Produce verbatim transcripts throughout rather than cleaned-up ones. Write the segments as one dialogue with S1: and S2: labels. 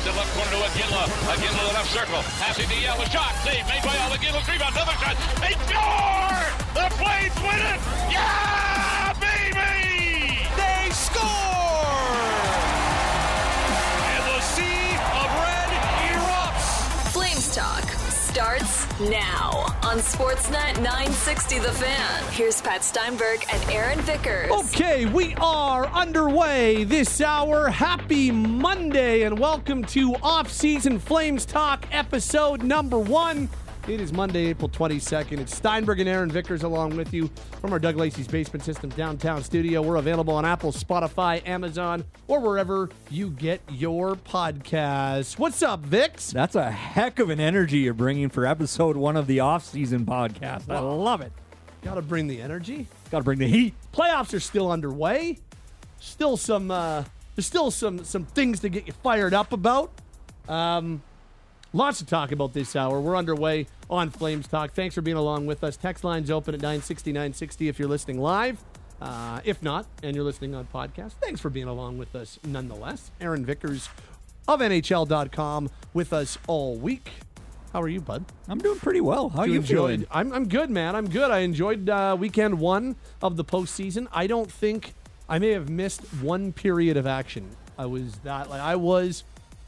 S1: to left corner to Iginla. Iginla to the left circle. Passing to Yell. A shot. Save made by Yell. Iginla. Rebound. Another shot. They score! The Flames win it! Yeah, baby!
S2: They score! And the sea of red erupts.
S3: Flames Talk starts now on Sportsnet nine sixty The Fan. Here's Pat Steinberg and Aaron Vickers.
S4: Okay, we are underway this hour. Happy Monday and welcome to Off-Season Flames Talk episode number one. It is Monday, April twenty-second. It's Steinberg and Aaron Vickers along with you from our Doug Lacey's Basement Systems downtown studio. We're available on Apple, Spotify, Amazon, or wherever you get your podcasts. What's up, Vicks?
S5: That's a heck of an energy you're bringing for episode one of the off-season podcast. I love it.
S4: Got to bring the energy.
S5: Got to bring the heat.
S4: Playoffs are still underway. Still some, uh, there's still some some things to get you fired up about. Um... Lots to talk about this hour. We're underway on Flames Talk. Thanks for being along with us. Text line's open at nine sixty, nine sixty if you're listening live. Uh, if not, and you're listening on podcast, thanks for being along with us nonetheless. Aaron Vickers of N H L dot com with us all week. How are you, bud?
S5: I'm doing pretty well. How are you
S4: enjoyed,
S5: feeling?
S4: I'm, I'm good, man. I'm good. I enjoyed uh, weekend one of the postseason. I don't think I may have missed one period of action. I was that, like, I was...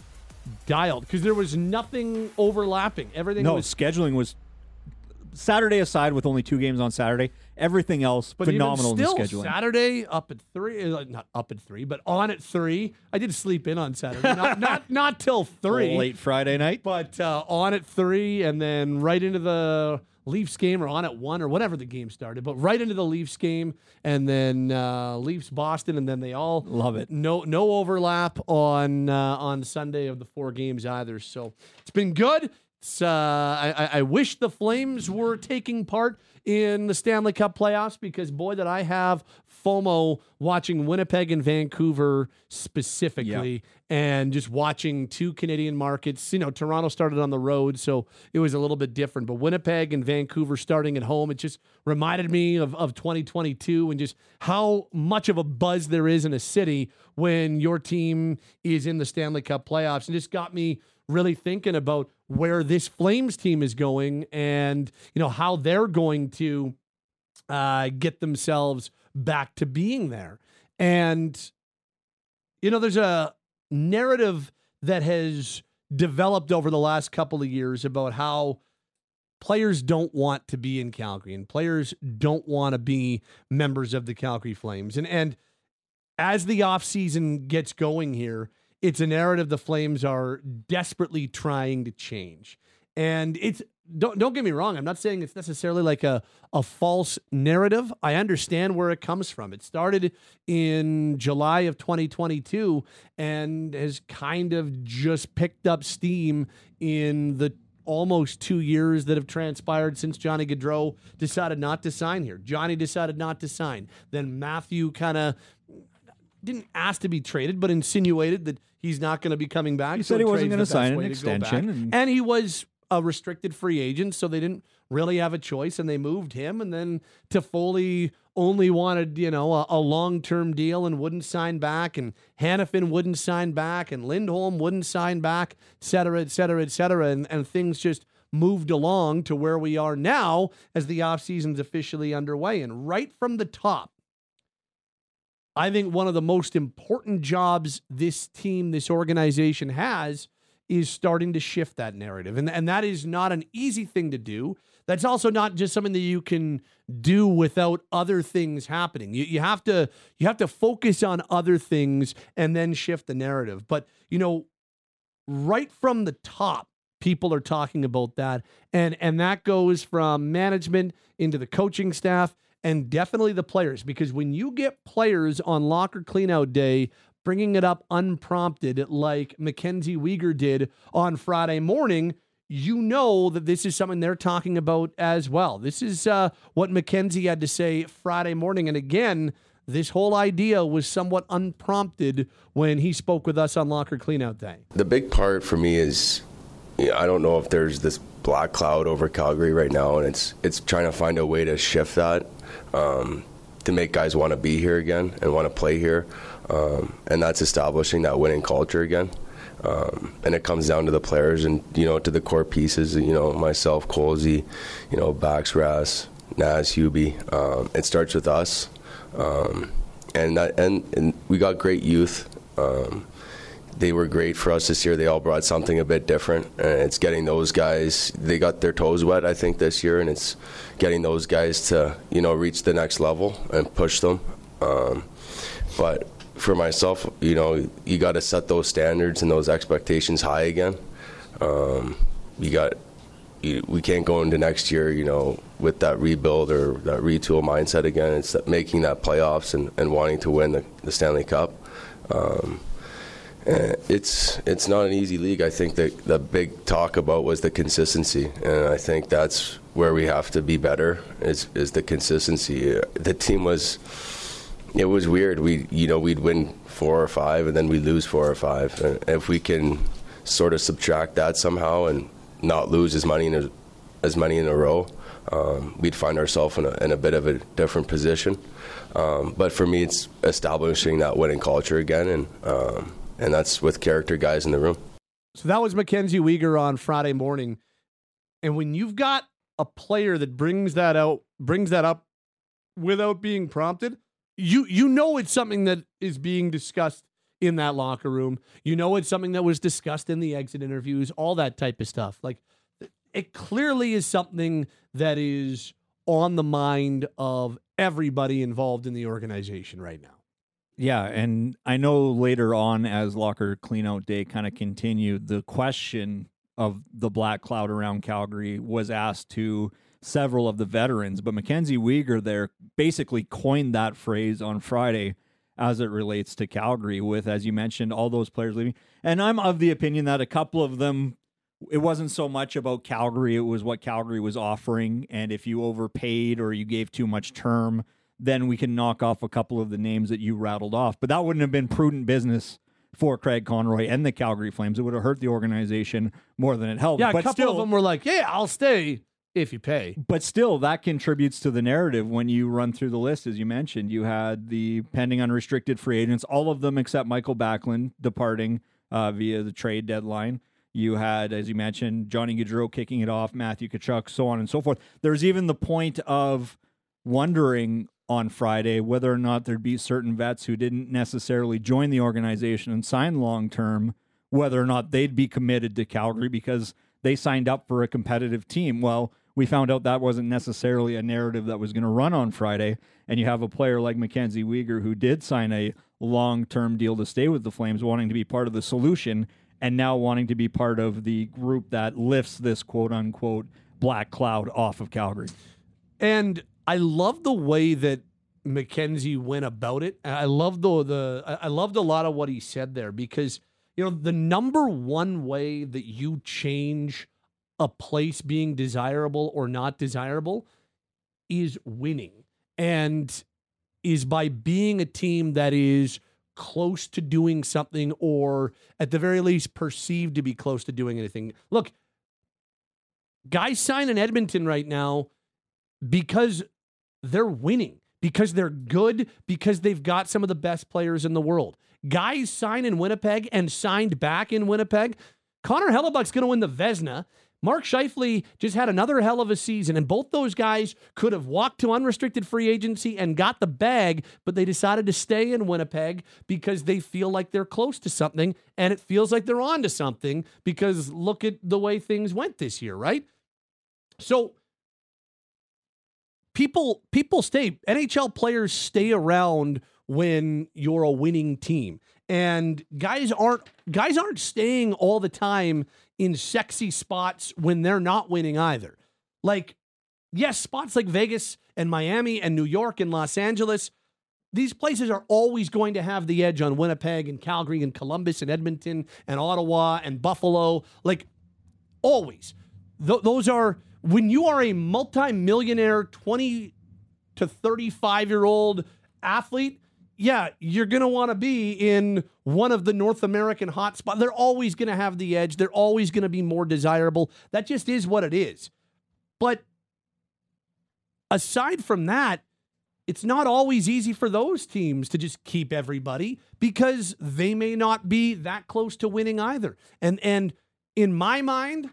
S4: dialed because there was nothing overlapping. Everything
S5: no
S4: was
S5: scheduling was Saturday aside with only two games on Saturday. Everything else
S4: but
S5: phenomenal
S4: even still,
S5: in the scheduling.
S4: Saturday up at three, uh, not up at three, but on at three. I did sleep in on Saturday, not not not till three,
S5: late Friday night,
S4: but uh, on at three, and then right into the Leafs game, or on at one, or whatever the game started, but right into the Leafs game, and then uh, Leafs Boston, and then they all
S5: love it.
S4: No, no overlap on uh, on Sunday of the four games either. So it's been good. It's, uh, I, I wish the Flames were taking part in the Stanley Cup playoffs because boy, did I have FOMO watching Winnipeg and Vancouver specifically,
S5: yep.
S4: and just watching two Canadian markets. You know, Toronto started on the road, so it was a little bit different. But Winnipeg and Vancouver starting at home, it just reminded me of, of twenty twenty-two and just how much of a buzz there is in a city when your team is in the Stanley Cup playoffs. And just got me really thinking about where this Flames team is going and, you know, how they're going to uh, get themselves back to being there. And, you know, there's a narrative that has developed over the last couple of years about how players don't want to be in Calgary and players don't want to be members of the Calgary Flames. And, and as the offseason gets going here, it's a narrative the Flames are desperately trying to change. And it's, don't don't get me wrong, I'm not saying it's necessarily like a, a false narrative. I understand where it comes from. It started in July of twenty twenty-two and has kind of just picked up steam in the almost two years that have transpired since Johnny Gaudreau decided not to sign here. Johnny decided not to sign. Then Matthew kind of didn't ask to be traded, but insinuated that he's not going to be coming back.
S5: He
S4: so
S5: said he wasn't
S4: going
S5: to
S4: to
S5: sign an
S4: to
S5: extension.
S4: And, and he was a restricted free agent, so they didn't really have a choice, and they moved him. And then Toffoli only wanted, you know, a, a long-term deal and wouldn't sign back, and Hanifin wouldn't sign back, and Lindholm wouldn't sign back, et cetera, et cetera, et cetera. And, and things just moved along to where we are now as the offseason's officially underway. And right from the top, I think one of the most important jobs this team, this organization has is starting to shift that narrative. And, and that is not an easy thing to do. That's also not just something that you can do without other things happening. You, you have to you have to focus on other things and then shift the narrative. But, you know, right from the top, people are talking about that. And, and that goes from management into the coaching staff, and definitely the players, because when you get players on locker cleanout day bringing it up unprompted like Mackenzie Weegar did on Friday morning, you know that this is something they're talking about as well. This is uh, what Mackenzie had to say Friday morning. And again, this whole idea was somewhat unprompted when he spoke with us on locker cleanout day.
S6: The big part for me is, you know, I don't know if there's this black cloud over Calgary right now, and it's it's trying to find a way to shift that. Um, to make guys want to be here again and want to play here. Um, and that's establishing that winning culture again. Um, and it comes down to the players and, you know, to the core pieces, you know, myself, Colsey, you know, Baxras, Naz, Hubie. Um, it starts with us. Um, and, that, and and we got great youth. Um, they were great for us this year. They all brought something a bit different. And it's getting those guys, they got their toes wet, I think, this year. And it's getting those guys to, you know, reach the next level and push them. Um, but for myself, you know, you got to set those standards and those expectations high again. Um, you got, you, we can't go into next year, you know, with that rebuild or that retool mindset again. It's that making that playoffs and, and wanting to win the, the Stanley Cup. Um, and it's it's not an easy league. I think that the big talk about was the consistency, and I think that's where we have to be better. Is is the consistency. The team was. It was weird. We, you know, we'd win four or five, and then we'd lose four or five. And if we can sort of subtract that somehow and not lose as many in a, as many in a row, um, we'd find ourselves in a, in a bit of a different position. Um, but for me, it's establishing that winning culture again, and um, and that's with character guys in the room.
S4: So that was Mackenzie Weegar on Friday morning, and when you've got a player that brings that out, brings that up without being prompted. You you know it's something that is being discussed in that locker room. You know it's something that was discussed in the exit interviews, all that type of stuff. Like, it clearly is something that is on the mind of everybody involved in the organization right now.
S5: Yeah, and I know later on as locker cleanout day kind of continued, the question of the black cloud around Calgary was asked to several of the veterans, but Mackenzie Weegar there basically coined that phrase on Friday as it relates to Calgary with, as you mentioned, all those players leaving. And I'm of the opinion that a couple of them, it wasn't so much about Calgary, it was what Calgary was offering. And if you overpaid or you gave too much term, then we can knock off a couple of the names that you rattled off. But that wouldn't have been prudent business for Craig Conroy and the Calgary Flames. It would have hurt the organization more than it helped.
S4: Yeah, a
S5: but
S4: couple
S5: still,
S4: of them were like, yeah, I'll stay if you pay.
S5: But still, that contributes to the narrative when you run through the list. As you mentioned, you had the pending unrestricted free agents, all of them except Michael Backlund departing uh, via the trade deadline. You had, as you mentioned, Johnny Gaudreau kicking it off, Matthew Tkachuk, so on and so forth. There's even the point of wondering on Friday whether or not there'd be certain vets who didn't necessarily join the organization and sign long-term, whether or not they'd be committed to Calgary because they signed up for a competitive team. Well, we found out that wasn't necessarily a narrative that was going to run on Friday, and you have a player like Mackenzie Weegar who did sign a long-term deal to stay with the Flames, wanting to be part of the solution, and now wanting to be part of the group that lifts this quote-unquote black cloud off of Calgary.
S4: And I love the way that Mackenzie went about it. I love the the I loved a lot of what he said there because, you know, the number one way that you change a place being desirable or not desirable is winning, and is by being a team that is close to doing something, or at the very least perceived to be close to doing anything. Look, guys sign in Edmonton right now because they're winning, because they're good, because they've got some of the best players in the world. Guys sign in Winnipeg and signed back in Winnipeg. Connor Hellebuck's going to win the Vezina. Mark Scheifele just had another hell of a season, and both those guys could have walked to unrestricted free agency and got the bag, but they decided to stay in Winnipeg because they feel like they're close to something, and it feels like they're on to something because look at the way things went this year, right? So people people stay. N H L players stay around when you're a winning team. And guys aren't guys aren't staying all the time in sexy spots when they're not winning either. Like, yes, spots like Vegas and Miami and New York and Los Angeles, these places are always going to have the edge on Winnipeg and Calgary and Columbus and Edmonton and Ottawa and Buffalo. Like, always. Th- those are, when you are a multi-millionaire twenty to thirty-five-year-old athlete, yeah, you're going to want to be in one of the North American hotspots. They're always going to have the edge. They're always going to be more desirable. That just is what it is. But aside from that, it's not always easy for those teams to just keep everybody because they may not be that close to winning either. And and in my mind,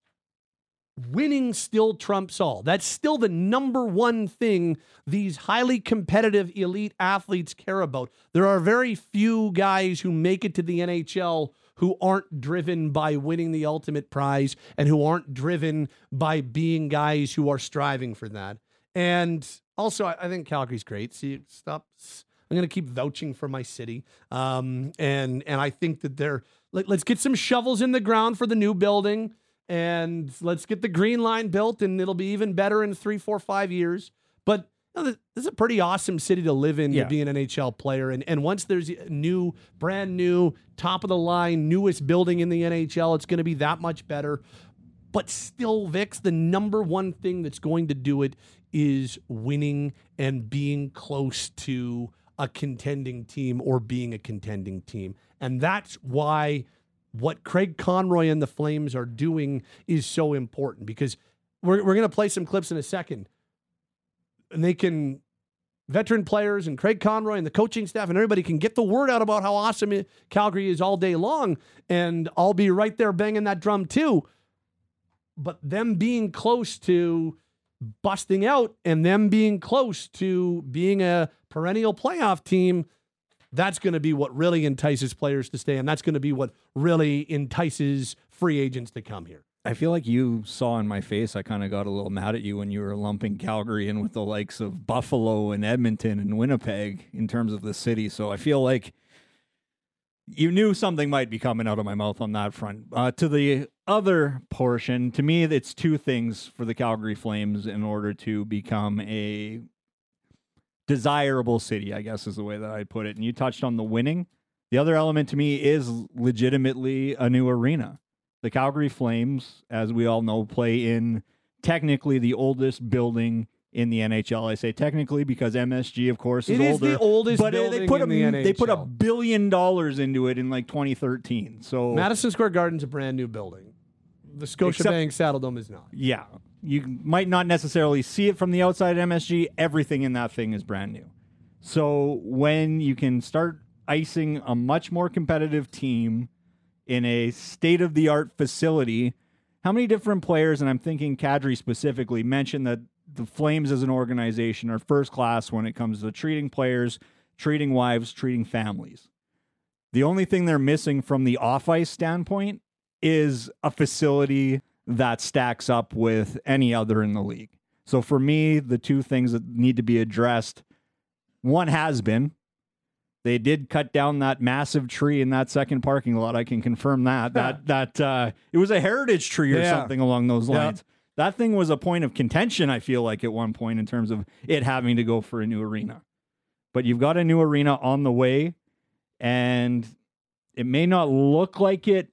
S4: winning still trumps all. That's still the number one thing these highly competitive elite athletes care about. There are very few guys who make it to the N H L who aren't driven by winning the ultimate prize and who aren't driven by being guys who are striving for that. And also, I think Calgary's great. See, stop. I'm going to keep vouching for my city. Um, and and I think that they're, let, let's get some shovels in the ground for the new building and let's get the green line built and it'll be even better in three, four, five years. But you know, this is a pretty awesome city to live in, yeah. to be an N H L player. And, and once there's a new, brand new, top of the line, newest building in the N H L, it's going to be that much better. But still, Vix, the number one thing that's going to do it is winning and being close to a contending team or being a contending team. And that's why what Craig Conroy and the Flames are doing is so important, because we're, we're going to play some clips in a second. And they can, veteran players and Craig Conroy and the coaching staff and everybody can get the word out about how awesome it, Calgary is all day long. And I'll be right there banging that drum too. But them being close to busting out and them being close to being a perennial playoff team, that's going to be what really entices players to stay. And that's going to be what really entices free agents to come here.
S5: I feel like you saw in my face, I kind of got a little mad at you when you were lumping Calgary in with the likes of Buffalo and Edmonton and Winnipeg in terms of the city. So I feel like you knew something might be coming out of my mouth on that front. Uh, to the other portion, to me, it's two things for the Calgary Flames in order to become a desirable city, I guess is the way that I'd put it. And you touched on the winning. The other element to me is legitimately a new arena. The Calgary Flames, as we all know, play in technically the oldest building in the N H L. I say technically because M S G, of course, is
S4: it
S5: older.
S4: It is the oldest
S5: but
S4: building
S5: they put
S4: in
S5: a,
S4: the N H L.
S5: They put a billion dollars into it in like twenty thirteen. So
S4: Madison Square Garden's a brand new building. The Scotiabank Saddledome is not.
S5: Yeah. You might not necessarily see it from the outside at M S G. Everything in that thing is brand new. So when you can start icing a much more competitive team in a state-of-the-art facility, how many different players, and I'm thinking Kadri specifically, mentioned that the Flames as an organization are first class when it comes to treating players, treating wives, treating families. The only thing they're missing from the off-ice standpoint is a facility that stacks up with any other in the league. So for me, the two things that need to be addressed, one has been, they did cut down that massive tree in that second parking lot. I can confirm that. That that uh, it was a heritage tree or
S4: yeah.
S5: something along those lines.
S4: Yeah.
S5: That thing was a point of contention, I feel like, at one point in terms of it having to go for a new arena. But you've got a new arena on the way, and it may not look like it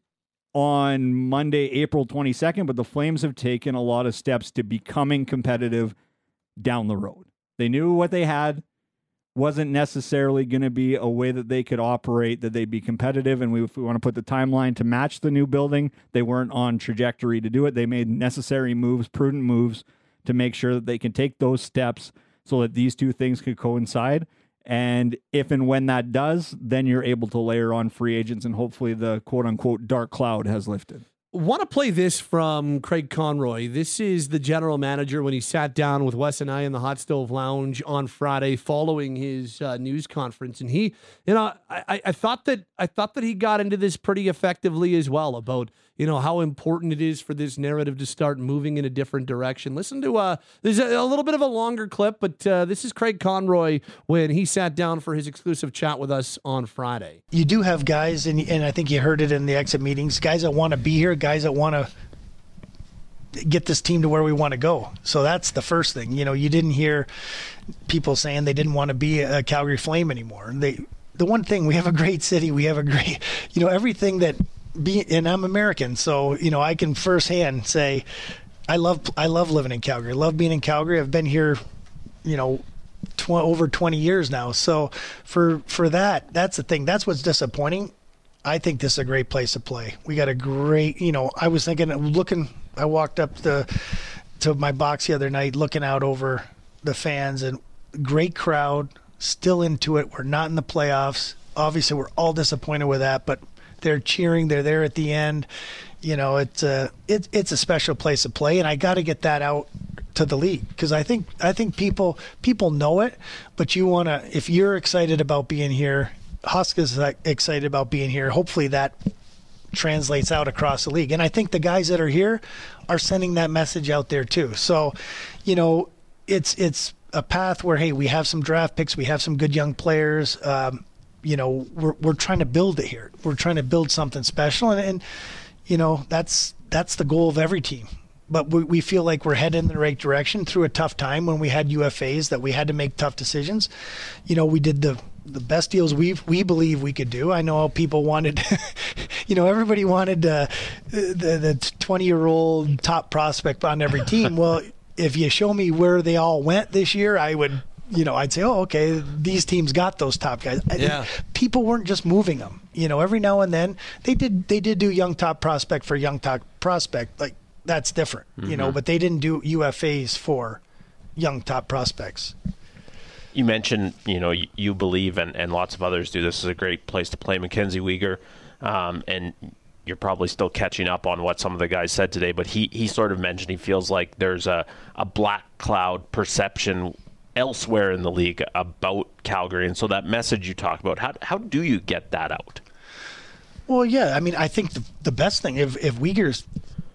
S5: on Monday, April twenty-second, but the Flames have taken a lot of steps to becoming competitive down the road. They knew what they had wasn't necessarily going to be a way that they could operate, that they'd be competitive. And we, if we want to put the timeline to match the new building, they weren't on trajectory to do it. They made necessary moves, prudent moves to make sure that they can take those steps so that these two things could coincide. And if and when that does, then you're able to layer on free agents and hopefully the quote unquote dark cloud has lifted.
S4: Want to play this from Craig Conroy. This is the general manager when he sat down with Wes and I in the Hot Stove Lounge on Friday following his uh, news conference. And he, you know, I, I thought that I thought that he got into this pretty effectively as well about, you know, how important it is for this narrative to start moving in a different direction. Listen to, uh, there's a, a little bit of a longer clip, but uh, this is Craig Conroy when he sat down for his exclusive chat with us on Friday.
S7: You do have guys, and, and I think you heard it in the exit meetings, guys that want to be here, guys that want to get this team to where we want to go. So that's the first thing. You know, you didn't hear people saying they didn't want to be a Calgary Flame anymore. They, the one thing, we have a great city. We have a great, you know, everything that be, and I'm American. So, you know, I can firsthand say, I love, I love living in Calgary. I love being in Calgary. I've been here, you know, tw- over twenty years now. So for, for that, that's the thing. That's what's disappointing. I think this is a great place to play. We got a great, you know, I was thinking, looking, I walked up the, to my box the other night, looking out over the fans, and great crowd, still into it. We're not in the playoffs. Obviously, we're all disappointed with that, but they're cheering. They're there at the end. You know, it's a, it, it's a special place to play, and I got to get that out to the league because I think I think people people know it, but you want to, if you're excited about being here, Huska's excited about being here, hopefully that translates out across the league. And I think the guys that are here are sending that message out there too. So, you know, it's it's a path where, hey, we have some draft picks, we have some good young players. Um, you know, we're we're trying to build it here. We're trying to build something special, and, and you know, that's that's the goal of every team. But we, we feel like we're headed in the right direction through a tough time when we had U F As that we had to make tough decisions. You know, we did the the best deals we we believe we could do. I know people wanted, you know, everybody wanted uh, the the twenty-year-old top prospect on every team. Well, if you show me where they all went this year, I would, you know, I'd say, oh, okay, these teams got those top guys.
S8: Yeah.
S7: People weren't just moving them. You know, every now and then they did they did do young top prospect for young top prospect. Like, that's different, mm-hmm. you know, but they didn't do U F As for young top prospects.
S8: You mentioned, you know, you, you believe, and, and lots of others do, this is a great place to play Mackenzie Weegar, um, and you're probably still catching up on what some of the guys said today, but he, he sort of mentioned he feels like there's a, a black cloud perception elsewhere in the league about Calgary, and so that message you talked about, how how do you get that out?
S7: Well, yeah, I mean, I think the, the best thing, if, if Weegar's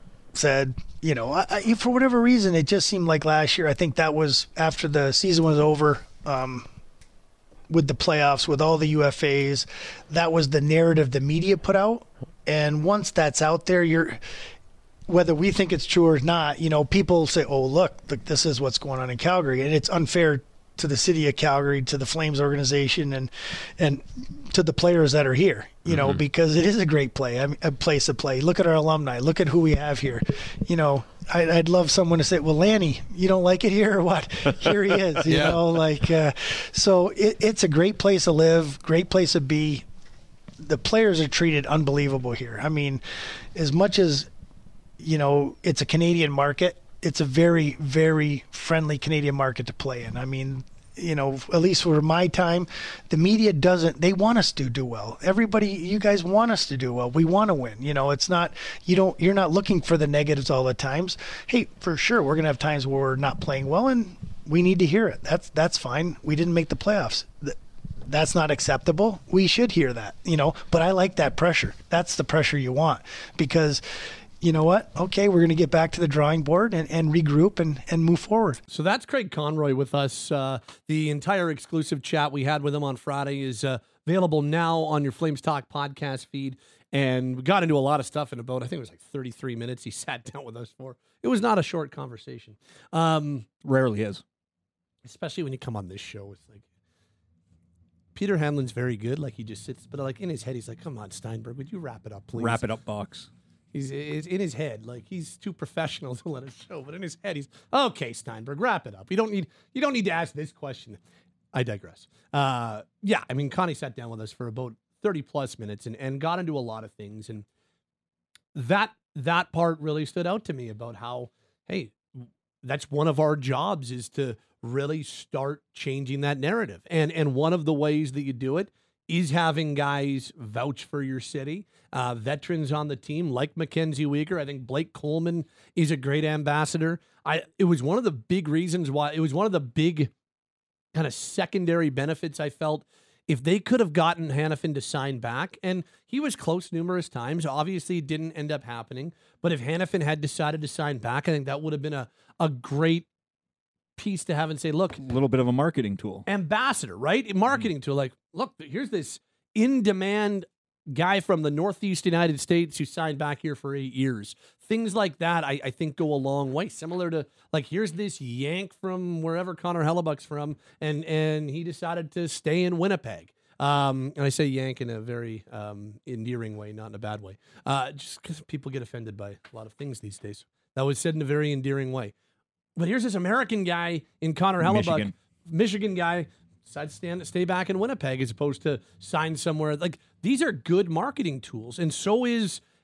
S7: said, you know, I, I, for whatever reason, it just seemed like last year, I think that was after the season was over, um, with the playoffs, with all the U F As, that was the narrative the media put out. And once that's out there, you're, whether we think it's true or not, you know, people say, oh, look, look, this is what's going on in Calgary. And it's unfair to the city of Calgary, to the Flames organization, and and to the players that are here, you know, mm-hmm. because it is a great play, I mean, a place to play. Look at our alumni. Look at who we have here. You know, I, I'd love someone to say, well, Lanny, you don't like it here or what? Here he is, you yeah. know, like, uh, so it, it's a great place to live, great place to be. The players are treated unbelievable here. I mean, as much as, you know, it's a Canadian market, it's a very, very friendly Canadian market to play in. I mean, you know, at least for my time, the media doesn't, they want us to do well. Everybody, you guys want us to do well. We want to win. You know, it's not, you don't, you're not looking for the negatives all the times. Hey, for sure, we're going to have times where we're not playing well, and we need to hear it. That's, that's fine. We didn't make the playoffs. That's not acceptable. We should hear that, you know, but I like that pressure. That's the pressure you want, because you know what? Okay, we're going to get back to the drawing board and, and regroup and, and move forward.
S4: So that's Craig Conroy with us. Uh, the entire exclusive chat we had with him on Friday is uh, available now on your Flames Talk podcast feed. And we got into a lot of stuff in about, I think it was like thirty-three minutes he sat down with us for. It was not a short conversation. Um,
S5: Rarely is.
S4: Especially when you come on this show. It's like, Peter Hanlon's very good. Like, he just sits, but like in his head, he's like, come on, Steinberg, would you wrap it up, please?
S5: Wrap it up, box.
S4: He's, he's in his head, like he's too professional to let it show. But in his head, he's okay. Steinberg, wrap it up. You don't need you don't need to ask this question. I digress. Uh, yeah, I mean, Connie sat down with us for about thirty plus minutes and, and got into a lot of things, and that that part really stood out to me about how, hey, that's one of our jobs, is to really start changing that narrative, and and one of the ways that you do it is having guys vouch for your city, uh, veterans on the team like Mackenzie Weegar. I think Blake Coleman is a great ambassador. I it was one of the big reasons why, it was one of the big kind of secondary benefits I felt. If they could have gotten Hanifin to sign back, and he was close numerous times, obviously it didn't end up happening, but if Hanifin had decided to sign back, I think that would have been a, a great piece to have and say, look,
S5: a little bit of a marketing tool,
S4: ambassador, right? Marketing tool. Like, look, here's this in-demand guy from the Northeast United States who signed back here for eight years. Things like that, I, I think, go a long way. Similar to, like, here's this Yank from wherever Connor Hellebuck's from, and and he decided to stay in Winnipeg. Um, and I say Yank in a very um, endearing way, not in a bad way. Uh, just because people get offended by a lot of things these days. That was said in a very endearing way. But here's this American guy in Connor Hellebuck, Michigan, Michigan guy, decided to stand, stay back in Winnipeg as opposed to sign somewhere. Like, these are good marketing tools, and so is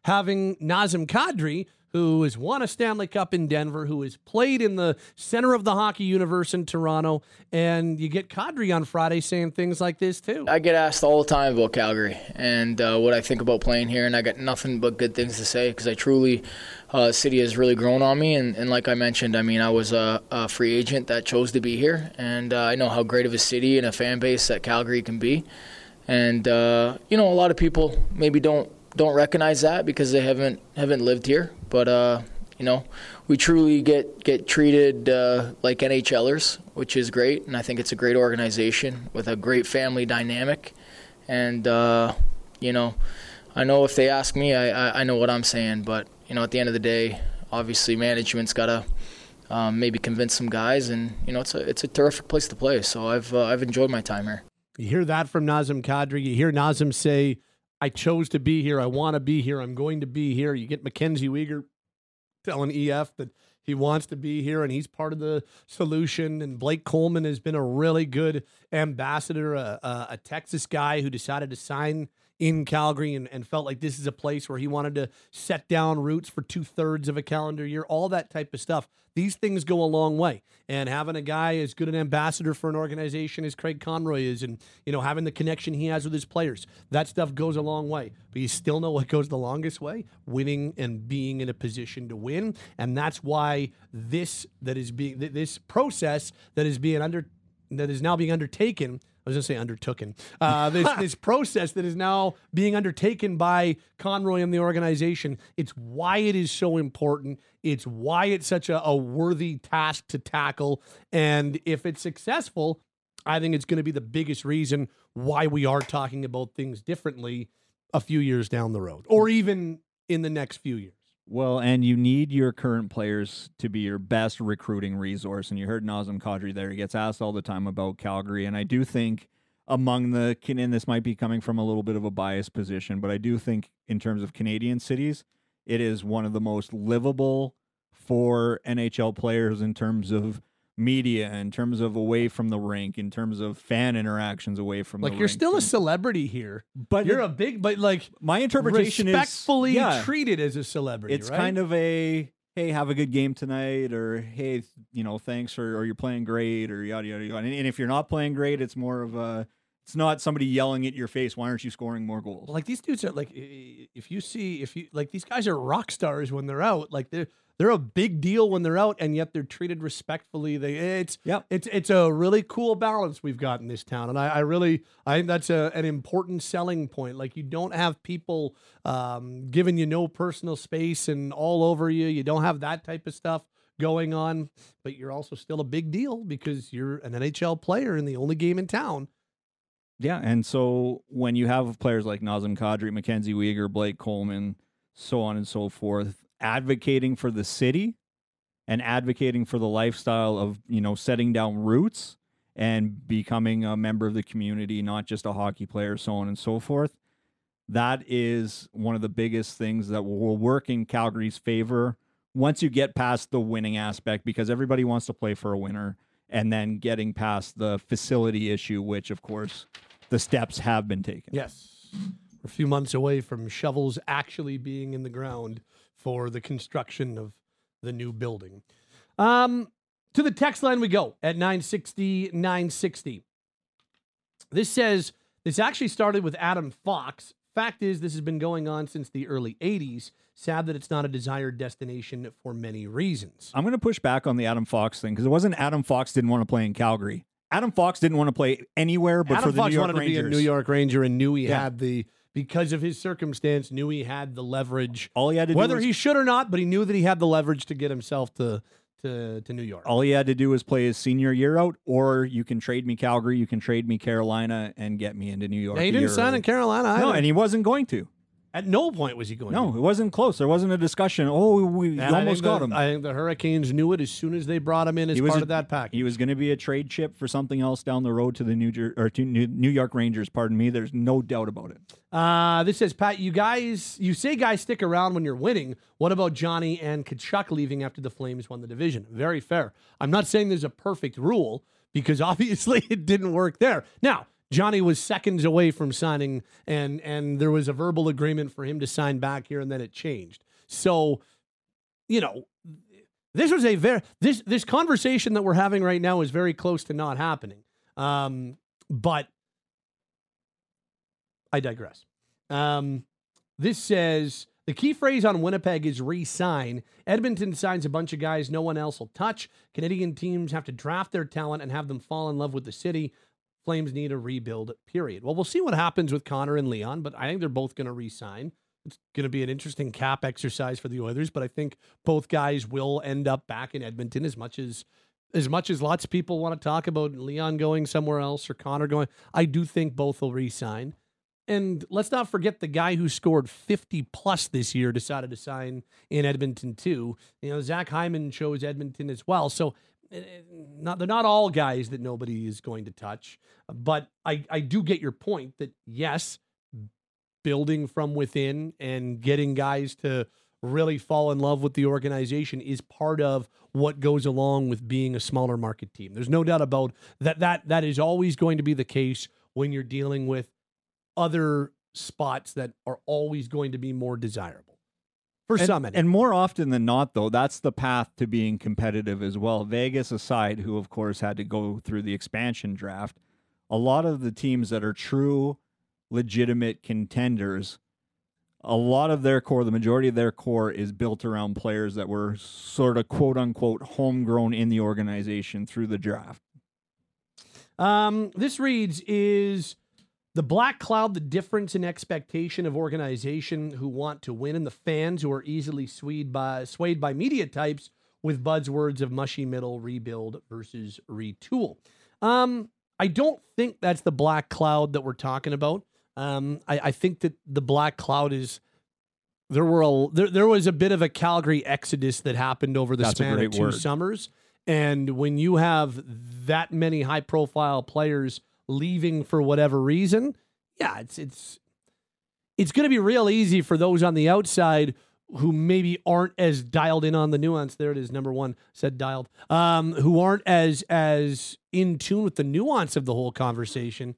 S4: having Nazem Kadri, who has won a Stanley Cup in Denver, who has played in the center of the hockey universe in Toronto, and you get Kadri on Friday saying things like this too.
S9: I get asked all the time about Calgary and uh, what I think about playing here, and I got nothing but good things to say because I truly, uh, the city has really grown on me, and, and like I mentioned, I mean, I was a, a free agent that chose to be here, and uh, I know how great of a city and a fan base that Calgary can be, and uh, you know, a lot of people maybe don't don't recognize that because they haven't haven't lived here. But uh, you know, we truly get get treated uh, like NHLers, which is great, and I think it's a great organization with a great family dynamic. And uh, you know, I know if they ask me, I, I I know what I'm saying. But you know, at the end of the day, obviously management's got to um, maybe convince some guys, and you know, it's a it's a terrific place to play. So I've uh, I've enjoyed my time here.
S4: You hear that from Nazem Kadri. You hear Nazem say, I chose to be here. I want to be here. I'm going to be here. You get Mackenzie Weegar telling E F that he wants to be here and he's part of the solution. And Blake Coleman has been a really good ambassador, a, a, a Texas guy who decided to sign in Calgary and, and felt like this is a place where he wanted to set down roots for two thirds of a calendar year, all that type of stuff. These things go a long way. And having a guy as good an ambassador for an organization as Craig Conroy is, and, you know, having the connection he has with his players, that stuff goes a long way. But you still know what goes the longest way? Winning and being in a position to win. And that's why this, that is being, this process that is being under, that is now being undertaken, I was going to say undertaken. Uh, this this process that is now being undertaken by Conroy and the organization, it's why it is so important. It's why it's such a, a worthy task to tackle. And if it's successful, I think it's going to be the biggest reason why we are talking about things differently a few years down the road, or even in the next few years.
S5: Well, and you need your current players to be your best recruiting resource. And you heard Nazem Kadri there. He gets asked all the time about Calgary. And I do think among the, and this might be coming from a little bit of a biased position, but I do think in terms of Canadian cities, it is one of the most livable for N H L players in terms of media, in terms of away from the rink, in terms of fan interactions away from
S4: like
S5: the
S4: you're
S5: rink.
S4: still a celebrity here,
S5: but
S4: you're
S5: it,
S4: a big, but like
S5: my interpretation
S4: respectfully
S5: is yeah,
S4: treated as a celebrity.
S5: It's
S4: right?
S5: kind of a, hey, have a good game tonight, or hey, you know, thanks, or, or you're playing great, or yada yada yada. And, and if you're not playing great, it's more of a, it's not somebody yelling at your face, why aren't you scoring more goals?
S4: Like these dudes are like, if you see, if you like, these guys are rock stars when they're out. Like they're they're a big deal when they're out, and yet they're treated respectfully. They it's
S5: yep.
S4: it's it's a really cool balance we've got in this town, and I, I really I think that's a, an important selling point. Like you don't have people um, giving you no personal space and all over you. You don't have that type of stuff going on, but you're also still a big deal because you're an N H L player in the only game in town.
S5: Yeah, and so when you have players like Nazem Kadri, Mackenzie Weegar, Blake Coleman, so on and so forth, advocating for the city and advocating for the lifestyle of, you know, setting down roots and becoming a member of the community, not just a hockey player, so on and so forth, that is one of the biggest things that will work in Calgary's favor once you get past the winning aspect, because everybody wants to play for a winner, and then getting past the facility issue, which, of course, the steps have been taken.
S4: Yes. We're a few months away from shovels actually being in the ground for the construction of the new building. Um, to the text line we go at nine sixty, nine sixty. This says, this actually started with Adam Fox. Fact is, this has been going on since the early eighties. Sad that it's not a desired destination for many reasons.
S5: I'm going to push back on the Adam Fox thing, because it wasn't Adam Fox didn't want to play in Calgary. Adam Fox didn't want to play anywhere but
S4: Adam
S5: for the
S4: Fox
S5: New York
S4: wanted
S5: Rangers.
S4: to be a New York Ranger and knew he
S5: Yeah.
S4: had the, because of his circumstance, knew he had the leverage.
S5: All he had to do
S4: Whether
S5: was-
S4: he should or not, but he knew that he had the leverage to get himself to to, to New York.
S5: All he had to do was play his senior year out, or you can trade me Calgary, you can trade me Carolina, and get me into New York.
S4: Yeah, he
S5: a
S4: didn't
S5: year
S4: sign
S5: early.
S4: in Carolina either.
S5: No, and he wasn't going to.
S4: At no point was he going
S5: No,
S4: to.
S5: it wasn't close. There wasn't a discussion. Oh, we
S4: And I
S5: almost
S4: think
S5: got
S4: the,
S5: him.
S4: I think the Hurricanes knew it as soon as they brought him in as
S5: He was
S4: part
S5: a-
S4: of that package.
S5: He was going to be a trade chip for something else down the road to the New Jer- or to New, New York Rangers. Pardon me. There's no doubt about it.
S4: Uh, this says, Pat, you guys, you say guys stick around when you're winning. What about Johnny and Tkachuk leaving after the Flames won the division? Very fair. I'm not saying there's a perfect rule, because obviously it didn't work there. Now, Johnny was seconds away from signing, and and there was a verbal agreement for him to sign back here, and then it changed. So, you know, this was a very this this conversation that we're having right now is very close to not happening. Um, but I digress. Um, this says the key phrase on Winnipeg is re-sign. Edmonton signs a bunch of guys no one else will touch. Canadian teams have to draft their talent and have them fall in love with the city. Flames need a rebuild, period. Well, we'll see what happens with Connor and Leon, but I think they're both going to re-sign. It's going to be an interesting cap exercise for the Oilers, but I think both guys will end up back in Edmonton as much as as much as lots of people want to talk about Leon going somewhere else or Connor going. I do think both will re-sign. And let's not forget the guy who scored fifty plus this year decided to sign in Edmonton too. You know, Zach Hyman chose Edmonton as well. So not, they're not all guys that nobody is going to touch. But I, I do get your point that, yes, building from within and getting guys to really fall in love with the organization is part of what goes along with being a smaller market team. There's no doubt about that. That that is always going to be the case when you're dealing with other spots that are always going to be more desirable for
S5: and,
S4: some. Anyway.
S5: And more often than not, though, that's the path to being competitive as well. Vegas aside, who of course had to go through the expansion draft, a lot of the teams that are true, legitimate contenders, a lot of their core, the majority of their core is built around players that were sort of quote unquote homegrown in the organization through the draft.
S4: Um, this reads, is the black cloud the difference in expectation of organization who want to win and the fans who are easily swayed by, swayed by media types with buzzwords of mushy middle, rebuild versus retool? Um, I don't think that's the black cloud that we're talking about. Um, I, I think that the black cloud is there were a, there, there was a bit of a Calgary exodus that happened over the
S5: That's
S4: span of two
S5: word.
S4: summers. And when you have that many high profile players leaving for whatever reason, yeah, it's, it's, it's going to be real easy for those on the outside who maybe aren't as dialed in on the nuance. There it is. Number one said dialed, um, who aren't as, as in tune with the nuance of the whole conversation.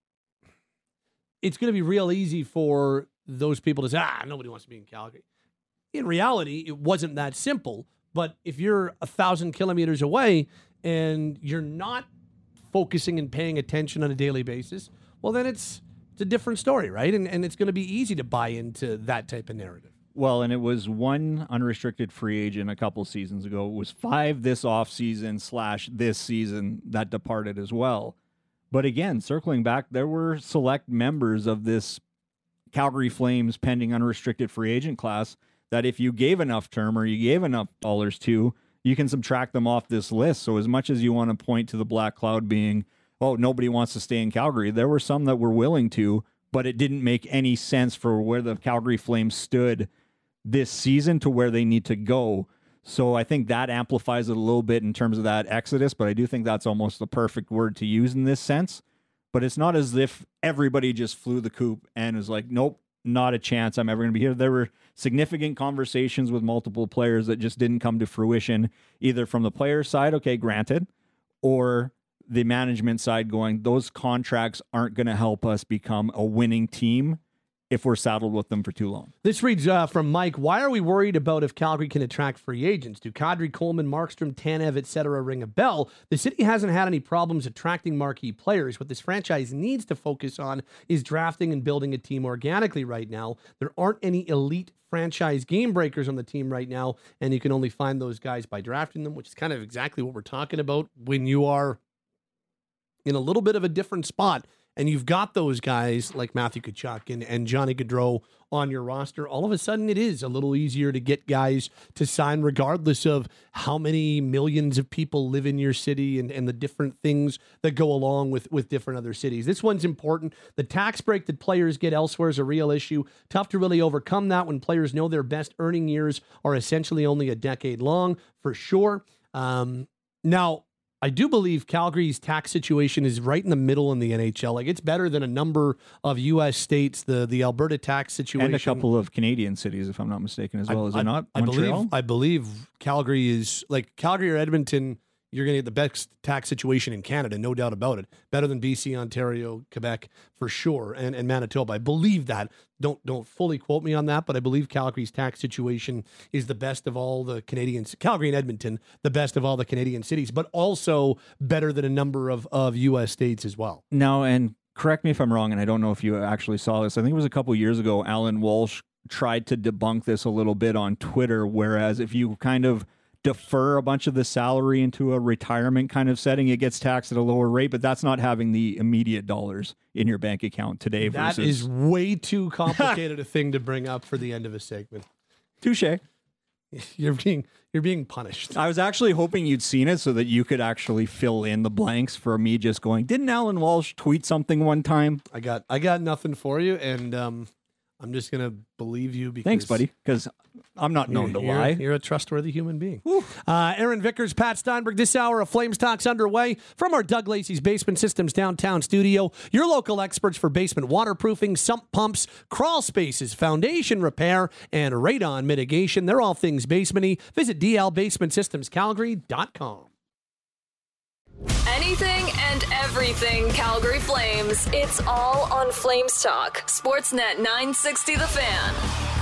S4: It's going to be real easy for those people to say, ah, nobody wants to be in Calgary. In reality, it wasn't that simple. But if you're a thousand kilometers away and you're not focusing and paying attention on a daily basis, well, then it's it's a different story, right? And and it's going to be easy to buy into that type of narrative.
S5: Well, and it was one unrestricted free agent a couple seasons ago. It was five this offseason slash this season that departed as well. But again, circling back, there were select members of this Calgary Flames pending unrestricted free agent class that if you gave enough term or you gave enough dollars to, you can subtract them off this list. So as much as you want to point to the black cloud being, oh, nobody wants to stay in Calgary, there were some that were willing to, but it didn't make any sense for where the Calgary Flames stood this season to where they need to go. So I think that amplifies it a little bit in terms of that exodus, but I do think that's almost the perfect word to use in this sense. But it's not as if everybody just flew the coop and was like, nope, not a chance I'm ever going to be here. There were significant conversations with multiple players that just didn't come to fruition, either from the player side, okay, granted, or the management side going, those contracts aren't going to help us become a winning team if we're saddled with them for too long.
S4: This reads uh, from Mike, why are we worried about if Calgary can attract free agents? Do Kadri, Coleman, Markstrom, Tanev, et cetera ring a bell? The city hasn't had any problems attracting marquee players. What this franchise needs to focus on is drafting and building a team organically right now. There aren't any elite franchise game breakers on the team right now, and you can only find those guys by drafting them, which is kind of exactly what we're talking about when you are in a little bit of a different spot. And you've got those guys like Matthew Tkachuk and, and Johnny Gaudreau on your roster. All of a sudden, it is a little easier to get guys to sign regardless of how many millions of people live in your city and, and the different things that go along with, with different other cities. This one's important. The tax break that players get elsewhere is a real issue. Tough to really overcome that when players know their best earning years are essentially only a decade long, for sure. Um, now, I do believe Calgary's tax situation is right in the middle in the N H L. Like, it's better than a number of U S states. The the Alberta tax situation,
S5: and a couple of Canadian cities, if I'm not mistaken, as well.
S4: I,
S5: is it
S4: I,
S5: not?
S4: I
S5: Montreal?
S4: believe I believe Calgary is like Calgary or Edmonton you're going to get the best tax situation in Canada, no doubt about it. Better than B C, Ontario, Quebec, for sure, and, and Manitoba. I believe that. Don't don't fully quote me on that, but I believe Calgary's tax situation is the best of all the Canadians. Calgary and Edmonton, the best of all the Canadian cities, but also better than a number of, of U S states as well.
S5: Now, and correct me if I'm wrong, and I don't know if you actually saw this. I think it was a couple years ago, Alan Walsh tried to debunk this a little bit on Twitter, whereas if you kind of defer a bunch of the salary into a retirement kind of setting, it gets taxed at a lower rate, but that's not having the immediate dollars in your bank account today.
S4: That
S5: versus...
S4: is way too complicated a thing to bring up for the end of a segment.
S5: Touche.
S4: You're being you're being punished.
S5: I was actually hoping you'd seen it so that you could actually fill in the blanks for me just going, didn't Alan Walsh tweet something one time?
S4: I got I got nothing for you, and um, I'm just going to believe you because...
S5: Thanks, buddy, because I'm not known to
S4: you're,
S5: lie.
S4: You're a trustworthy human being. Uh, Aaron Vickers, Pat Steinberg, this hour of Flames Talk's underway from our Doug Lacey's Basement Systems downtown studio. Your local experts for basement waterproofing, sump pumps, crawl spaces, foundation repair, and radon mitigation. They're all things basement-y. Visit d l basement systems calgary dot com.
S3: Anything and everything Calgary Flames. It's all on Flames Talk. Sportsnet nine sixty The Fan.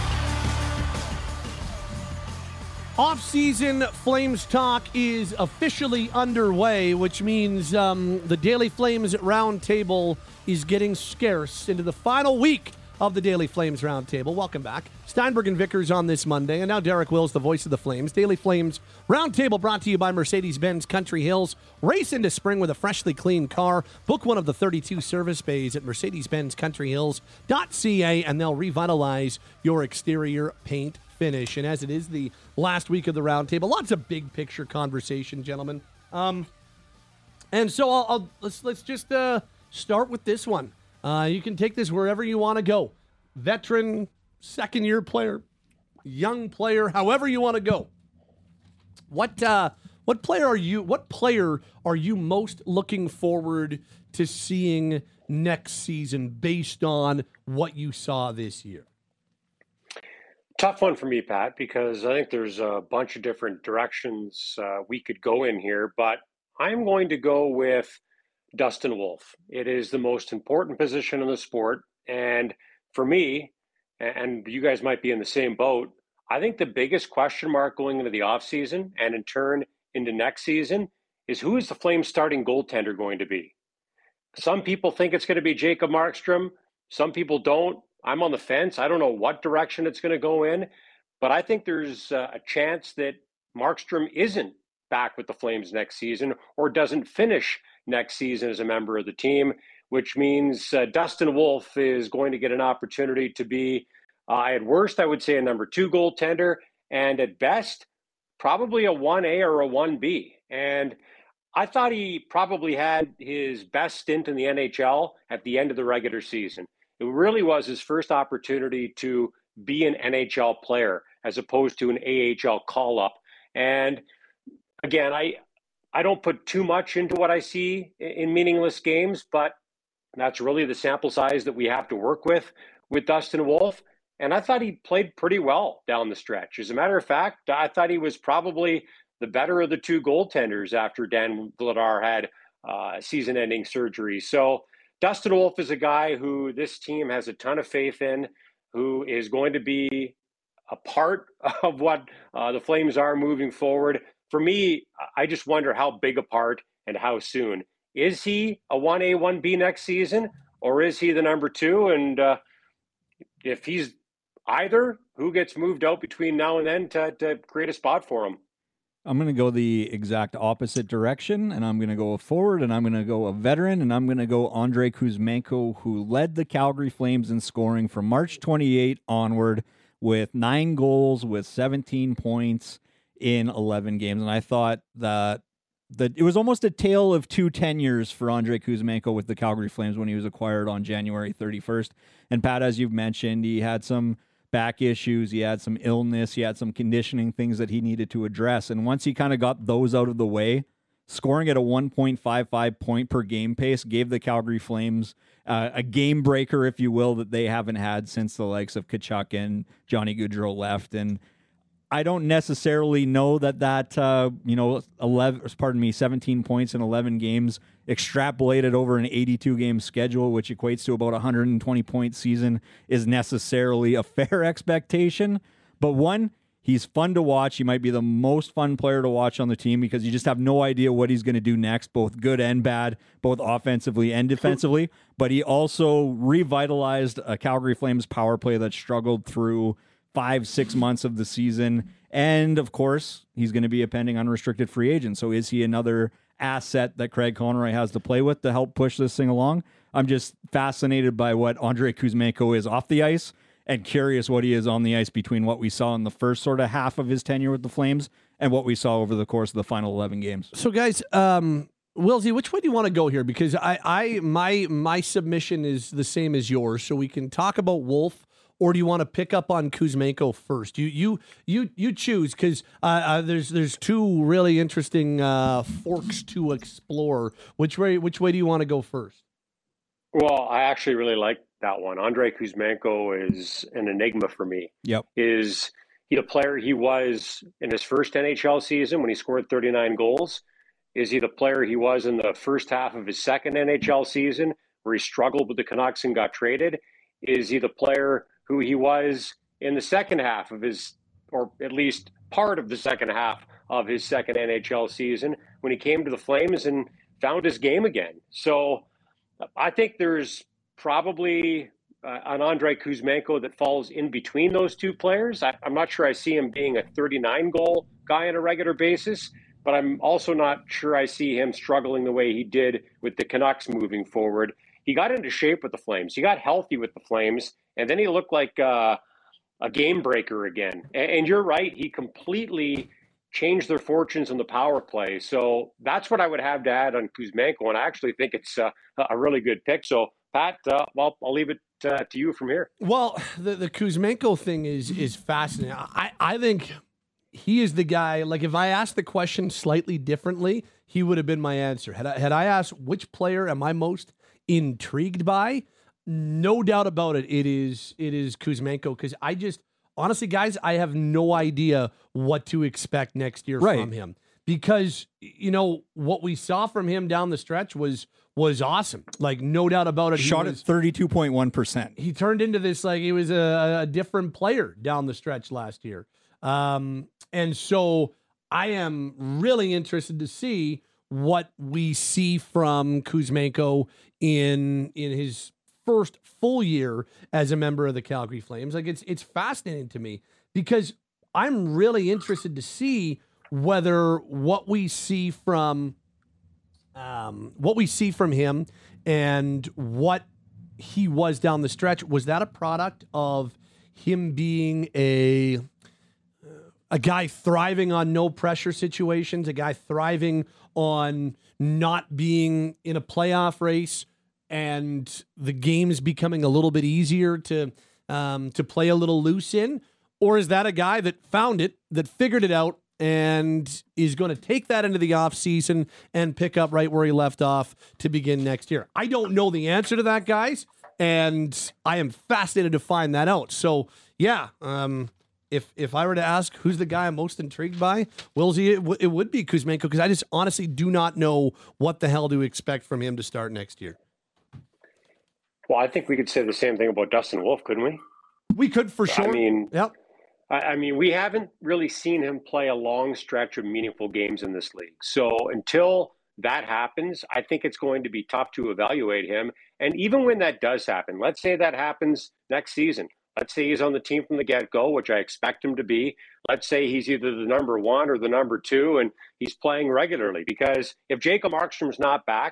S4: Off-season Flames Talk is officially underway, which means um, the Daily Flames Roundtable is getting scarce into the final week of the Daily Flames Roundtable. Welcome back. Steinberg and Vickers on this Monday, and now Derek Wills, the voice of the Flames. Daily Flames Roundtable brought to you by Mercedes-Benz Country Hills. Race into spring with a freshly cleaned car. Book one of the thirty-two service bays at mercedes benz country hills dot c a, and they'll revitalize your exterior paint finish. And as it is the last week of the Roundtable, lots of big picture conversation, gentlemen. Um, and so I'll, I'll let's let's just uh, start with this one. Uh, you can take this wherever you want to go. Veteran, second-year player, young player, however you want to go. What uh, what player are you? What player are you most looking forward to seeing next season, based on what you saw this year?
S10: Tough one for me, Pat, because I think there's a bunch of different directions uh, we could go in here, but I'm going to go with Dustin Wolf. It is the most important position in the sport. And for me, and you guys might be in the same boat, I think the biggest question mark going into the offseason and in turn into next season is who is the Flames starting goaltender going to be? Some people think it's going to be Jacob Markstrom. Some people don't. I'm on the fence. I don't know what direction it's going to go in, but I think there's a chance that Markstrom isn't back with the Flames next season or doesn't finish next season as a member of the team, which means uh, Dustin Wolf is going to get an opportunity to be, uh, at worst, I would say a number two goaltender, and at best, probably a one A or a one B. And I thought he probably had his best stint in the N H L at the end of the regular season. It really was his first opportunity to be an N H L player as opposed to an A H L call-up. And again, I I don't put too much into what I see in meaningless games, but that's really the sample size that we have to work with with Dustin Wolf. And I thought he played pretty well down the stretch. As a matter of fact, I thought he was probably the better of the two goaltenders after Dan Vladar had uh, season-ending surgery. So Dustin Wolf is a guy who this team has a ton of faith in, who is going to be a part of what uh, the Flames are moving forward. For me, I just wonder how big a part and how soon. Is he a one A, one B next season, or is he the number two? And uh, if he's either, who gets moved out between now and then to, to create a spot for him?
S5: I'm going to go the exact opposite direction, and I'm going to go a forward, and I'm going to go a veteran, and I'm going to go Andrei Kuzmenko, who led the Calgary Flames in scoring from March twenty-eighth onward with nine goals, with seventeen points in eleven games. And I thought that that it was almost a tale of two tenures for Andrei Kuzmenko with the Calgary Flames when he was acquired on January thirty-first. And Pat, as you've mentioned, he had some back issues, he had some illness, he had some conditioning things that he needed to address. And once he kind of got those out of the way, scoring at a one point five five point per game pace gave the Calgary Flames uh, a game breaker, if you will, that they haven't had since the likes of Tkachuk and Johnny Gaudreau left. And I don't necessarily know that that, uh, you know, eleven, pardon me, seventeen points in eleven games extrapolated over an eighty-two game schedule, which equates to about a one hundred twenty point season, is necessarily a fair expectation. But one, he's fun to watch. He might be the most fun player to watch on the team because you just have no idea what he's going to do next, both good and bad, both offensively and defensively. But he also revitalized a Calgary Flames power play that struggled through five, six months of the season. And of course, he's going to be a pending unrestricted free agent. So is he another asset that Craig Conroy has to play with to help push this thing along? I'm just fascinated by what Andrei Kuzmenko is off the ice and curious what he is on the ice between what we saw in the first sort of half of his tenure with the Flames and what we saw over the course of the final eleven games.
S4: So guys, um, Wilsey, which way do you want to go here? Because I, I, my, my submission is the same as yours. So we can talk about Wolf, or do you want to pick up on Kuzmenko first? You, you, you, you choose, because uh, uh, there's there's two really interesting uh, forks to explore. Which way, which way do you want to go first?
S10: Well, I actually really like that one. Andrei Kuzmenko is an enigma for me.
S5: Yep.
S10: Is he the player he was in his first N H L season when he scored thirty-nine goals? Is he the player he was in the first half of his second N H L season where he struggled with the Canucks and got traded? Is he the player who he was in the second half of his, or at least part of the second half of his second N H L season when he came to the Flames and found his game again? So I think there's probably uh, an Andrei Kuzmenko that falls in between those two players. I, I'm not sure I see him being a thirty-nine goal guy on a regular basis, but I'm also not sure I see him struggling the way he did with the Canucks moving forward. He got into shape with the Flames. He got healthy with the Flames, and then he looked like uh, a game breaker again. And, and you're right, he completely changed their fortunes in the power play. So that's what I would have to add on Kuzmenko, and I actually think it's uh, a really good pick. So, Pat, uh, well, I'll leave it uh, to you from here.
S4: Well, the, the Kuzmenko thing is is fascinating. I, I think he is the guy, like if I asked the question slightly differently, he would have been my answer. Had I, had I asked which player am I most intrigued by, no doubt about it, it is it is Kuzmenko, because I just, honestly, guys, I have no idea what to expect next year
S5: right.
S4: from him. Because, you know, what we saw from him down the stretch was was awesome. Like, no doubt about it.
S5: Shot
S4: was,
S5: at thirty-two point one percent.
S4: He turned into this, like, he was a, a different player down the stretch last year. Um, and so I am really interested to see what we see from Kuzmenko in in his first full year as a member of the Calgary Flames. Like, it's it's fascinating to me because I'm really interested to see whether what we see from um, what we see from him and what he was down the stretch, was that a product of him being a a guy thriving on no pressure situations, a guy thriving on not being in a playoff race, and the game's becoming a little bit easier to um, to play a little loose in? Or is that a guy that found it, that figured it out, and is going to take that into the offseason and pick up right where he left off to begin next year? I don't know the answer to that, guys, and I am fascinated to find that out. So, yeah, um, if if I were to ask who's the guy I'm most intrigued by, Wilsey, it, w- it would be Kuzmenko, because I just honestly do not know what the hell to expect from him to start next year.
S10: Well, I think we could say the same thing about Dustin Wolf, couldn't we?
S4: We could, for sure.
S10: I mean,
S4: yep.
S10: I, I mean, we haven't really seen him play a long stretch of meaningful games in this league. So until that happens, I think it's going to be tough to evaluate him. And even when that does happen, let's say that happens next season. Let's say he's on the team from the get-go, which I expect him to be. Let's say he's either the number one or the number two, and he's playing regularly. Because if Jacob Markstrom's not back,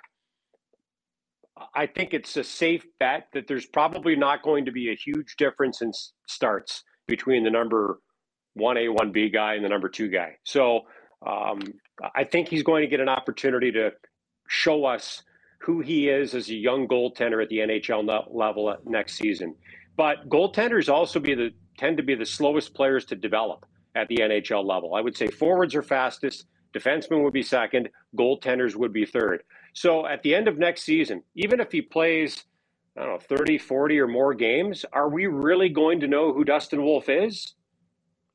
S10: I think it's a safe bet that there's probably not going to be a huge difference in starts between the number one A, one B guy and the number two guy. So um, I think he's going to get an opportunity to show us who he is as a young goaltender at the N H L level next season. But goaltenders also be the tend to be the slowest players to develop at the N H L level. I would say forwards are fastest, defensemen would be second, goaltenders would be third. So at the end of next season, even if he plays, I don't know, thirty, forty or more games, are we really going to know who Dustin Wolf is?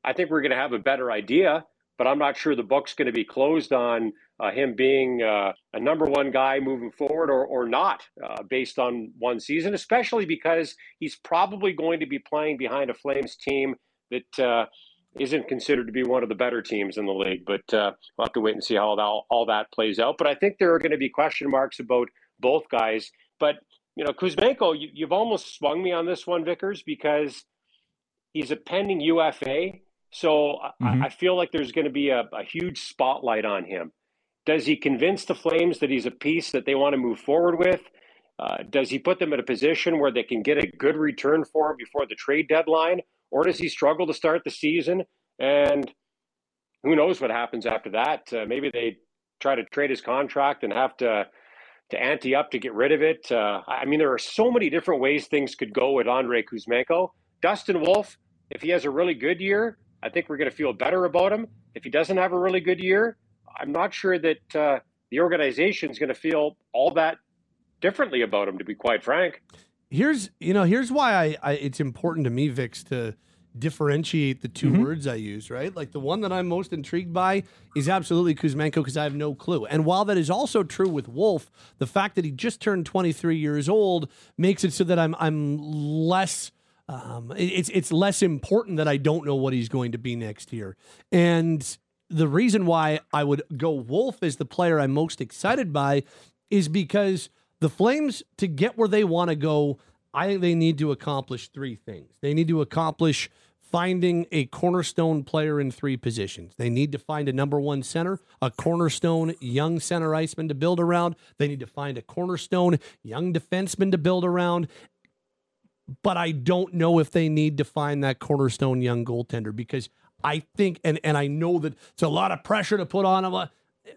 S10: I think we're going to have a better idea, but I'm not sure the book's going to be closed on uh, him being uh, a number one guy moving forward or, or not uh, based on one season, especially because he's probably going to be playing behind a Flames team that uh, isn't considered to be one of the better teams in the league. But uh, we'll have to wait and see how all, all that plays out. But I think there are going to be question marks about both guys. But, you know, Kuzmenko, you, you've almost swung me on this one, Vickers, because he's a pending U F A. So mm-hmm. I, I feel like there's going to be a, a huge spotlight on him. Does he convince the Flames that he's a piece that they want to move forward with? Uh, does he put them in a position where they can get a good return for him before the trade deadline? Or does he struggle to start the season? And who knows what happens after that? Uh, maybe they try to trade his contract and have to to ante up to get rid of it. Uh, I mean, there are so many different ways things could go with Andrei Kuzmenko. Dustin Wolf, if he has a really good year, I think we're going to feel better about him. If he doesn't have a really good year, I'm not sure that uh, the organization is going to feel all that differently about him, to be quite frank.
S4: Here's, you know, here's why I, I it's important to me, Vix, to differentiate the two mm-hmm. words I use, right? Like the one that I'm most intrigued by is absolutely Kuzmenko because I have no clue. And while that is also true with Wolf, the fact that he just turned twenty-three years old makes it so that I'm I'm less um, it's it's less important that I don't know what he's going to be next year. And the reason why I would go Wolf as the player I'm most excited by is because the Flames, to get where they want to go, I think they need to accomplish three things. They need to accomplish finding a cornerstone player in three positions. They need to find a number one center, a cornerstone young center iceman to build around. They need to find a cornerstone young defenseman to build around. But I don't know if they need to find that cornerstone young goaltender because I think, and, and I know that it's a lot of pressure to put on him.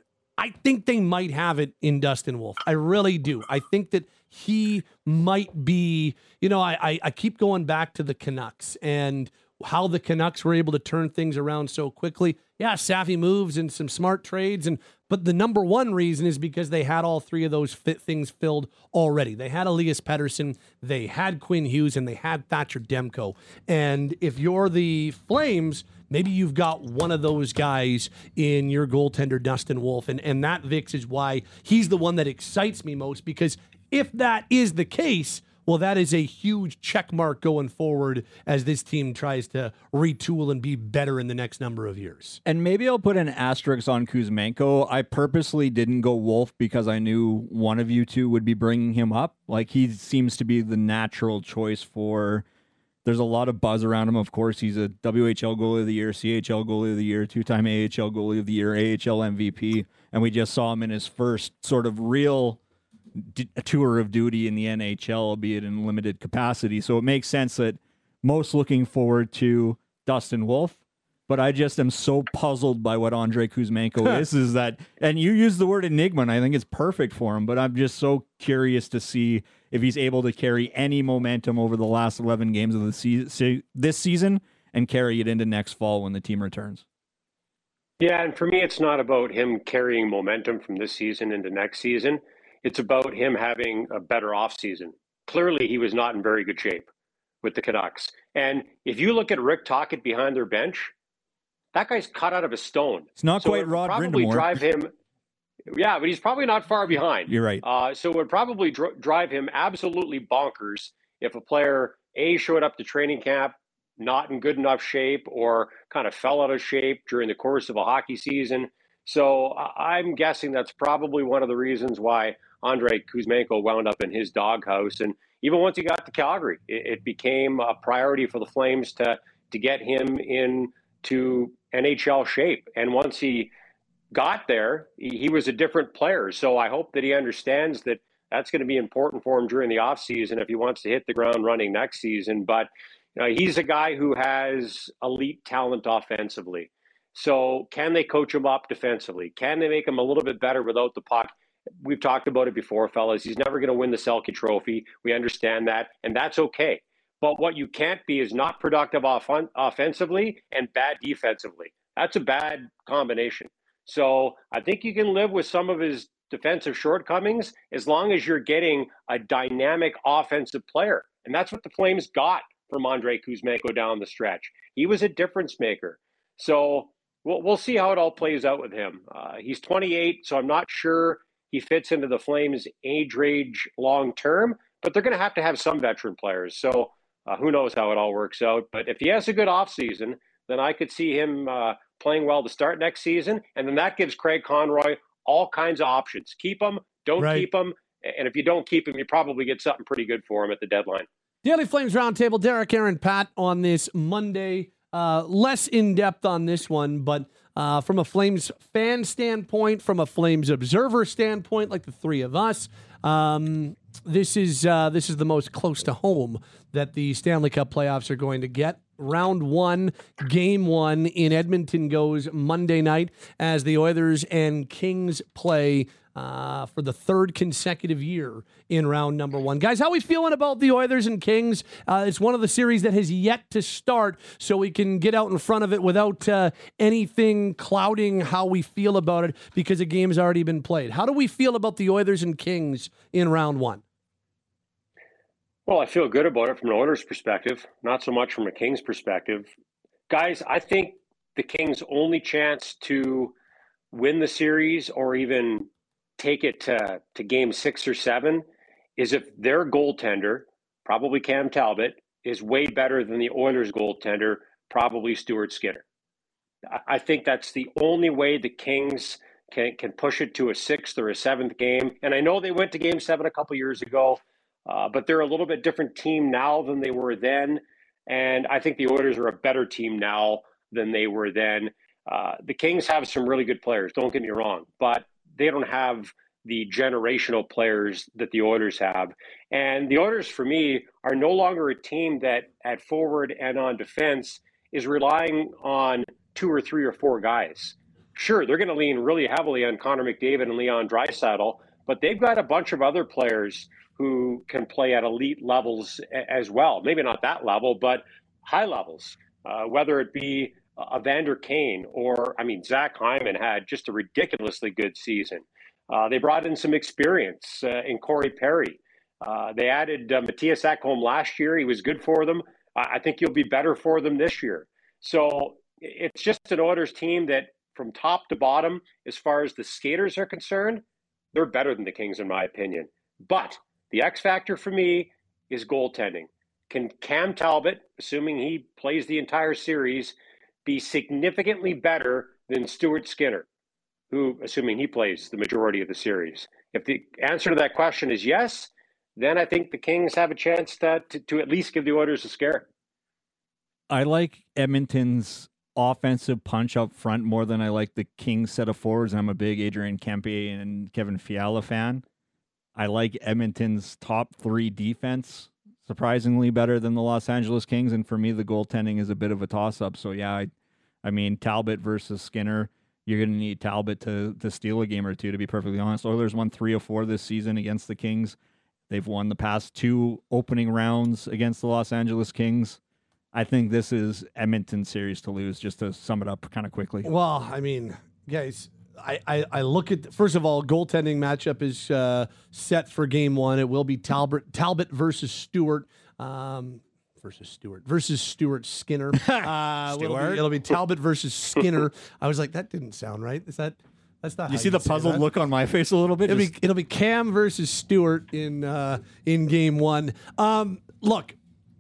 S4: I think they might have it in Dustin Wolf. I really do. I think that he might be, you know, I, I, I keep going back to the Canucks and how the Canucks were able to turn things around so quickly. Yeah, savvy moves and some smart trades. And but the number one reason is because they had all three of those fit things filled already. They had Elias Pettersson, they had Quinn Hughes, and they had Thatcher Demko. And if you're the Flames, maybe you've got one of those guys in your goaltender, Dustin Wolf. And, and that, Vix, is why he's the one that excites me most, because if that is the case, well, that is a huge check mark going forward as this team tries to retool and be better in the next number of years.
S5: And maybe I'll put an asterisk on Kuzmenko. I purposely didn't go Wolf because I knew one of you two would be bringing him up. Like, he seems to be the natural choice for... There's a lot of buzz around him. Of course, he's a W H L goalie of the year, C H L goalie of the year, two-time A H L goalie of the year, A H L M V P. And we just saw him in his first sort of real d- tour of duty in the N H L, albeit in limited capacity. So it makes sense that most looking forward to Dustin Wolf. But I just am so puzzled by what Andrei Kuzmenko is, is that, and you use the word enigma, and I think it's perfect for him, but I'm just so curious to see if he's able to carry any momentum over the last eleven games of the se- this season and carry it into next fall when the team returns.
S10: Yeah, and for me, it's not about him carrying momentum from this season into next season. It's about him having a better offseason. Clearly, he was not in very good shape with the Canucks. And if you look at Rick Tocchet behind their bench, that guy's cut out of a stone.
S5: It's not
S10: so
S5: quite
S10: it
S5: Rod
S10: probably
S5: Brindamore.
S10: drive him. Yeah, but he's probably not far behind.
S5: You're right.
S10: Uh, so it would probably dr- drive him absolutely bonkers if a player, A, showed up to training camp not in good enough shape or kind of fell out of shape during the course of a hockey season. So I'm guessing that's probably one of the reasons why Andrei Kuzmenko wound up in his doghouse. And even once he got to Calgary, it, it became a priority for the Flames to to get him into N H L shape. And once he got there, he, he was a different player. So I hope that he understands that that's going to be important for him during the offseason if he wants to hit the ground running next season. But you know, he's a guy who has elite talent offensively. So can they coach him up defensively? Can they make him a little bit better without the puck? We've talked about it before, fellas. He's never going to win the Selke Trophy. We understand that, and that's okay. But what you can't be is not productive off- offensively and bad defensively. That's a bad combination. So I think you can live with some of his defensive shortcomings as long as you're getting a dynamic offensive player. And that's what the Flames got from Andrei Kuzmenko down the stretch. he was a difference maker. So we'll, we'll see how it all plays out with him. Uh, he's twenty-eight, so I'm not sure he fits into the Flames' age range long term, but they're going to have to have some veteran players. So uh, who knows how it all works out. But if he has a good offseason, then I could see him uh, playing well to start next season. And then that gives Craig Conroy all kinds of options. Keep him, don't
S4: Right.
S10: keep him. And if you don't keep him, you probably get something pretty good for him at the deadline.
S4: Daily Flames Roundtable, Derek, Aaron, Pat on this Monday. Uh, less in-depth on this one, but uh, from a Flames fan standpoint, from a Flames observer standpoint, like the three of us, um, this is uh, this is the most close to home that the Stanley Cup playoffs are going to get. Round one, game one in Edmonton goes Monday night as the Oilers and Kings play uh, for the third consecutive year in round number one. Guys, how are we feeling about the Oilers and Kings? Uh, it's one of the series that has yet to start, so we can get out in front of it without uh, anything clouding how we feel about it because a game's already been played. How do we feel about the Oilers and Kings in round one?
S10: Well, I feel good about it from an Oilers perspective, not so much from a Kings perspective. Guys, I think the Kings' only chance to win the series or even take it to, to game six or seven is if their goaltender, probably Cam Talbot, is way better than the Oilers' goaltender, probably Stuart Skinner. I think that's the only way the Kings can, can push it to a sixth or a seventh game. And I know they went to game seven a couple years ago. Uh, but they're a little bit different team now than they were then. And I think the Oilers are a better team now than they were then. Uh, the Kings have some really good players, don't get me wrong, but they don't have the generational players that the Oilers have. And the Oilers, for me, are no longer a team that at forward and on defense is relying on two or three or four guys. Sure, they're going to lean really heavily on Connor McDavid and Leon Draisaitl, but they've got a bunch of other players who can play at elite levels as well. Maybe not that level, but high levels, uh, whether it be a Vander Kane or, I mean, Zach Hyman had just a ridiculously good season. Uh, they brought in some experience uh, in Corey Perry. Uh, they added uh, Matthias Ekholm last year. He was good for them. I think he'll be better for them this year. So it's just an Oilers team that from top to bottom, as far as the skaters are concerned, they're better than the Kings, in my opinion. But the X factor for me is goaltending. Can Cam Talbot, assuming he plays the entire series, be significantly better than Stuart Skinner, who, assuming he plays the majority of the series? If the answer to that question is yes, then I think the Kings have a chance to, to, to at least give the Oilers a scare.
S5: I like Edmonton's offensive punch up front more than I like the Kings set of forwards. I'm a big Adrian Kempe and Kevin Fiala fan. I like Edmonton's top three defense surprisingly better than the Los Angeles Kings. And for me, the goaltending is a bit of a toss-up. So, yeah, I, I mean, Talbot versus Skinner, you're going to need Talbot to, to steal a game or two, to be perfectly honest. Oilers won three of four this season against the Kings. They've won the past two opening rounds against the Los Angeles Kings. I think this is Edmonton's series to lose, just to sum it up kind of quickly.
S4: Well, I mean, guys, I, I, I look at, first of all, goaltending matchup is uh, set for game one. It will be Talbot, Talbot versus Stewart. Um, versus Stewart. Versus Stuart Skinner. Uh, it'll, be, it'll be Talbot versus Skinner. I was like, that didn't sound right. Is that... That's not
S5: you see the puzzled look on my face a little bit?
S4: It'll be, it'll be Cam versus Stewart in uh, in game one. Um, look,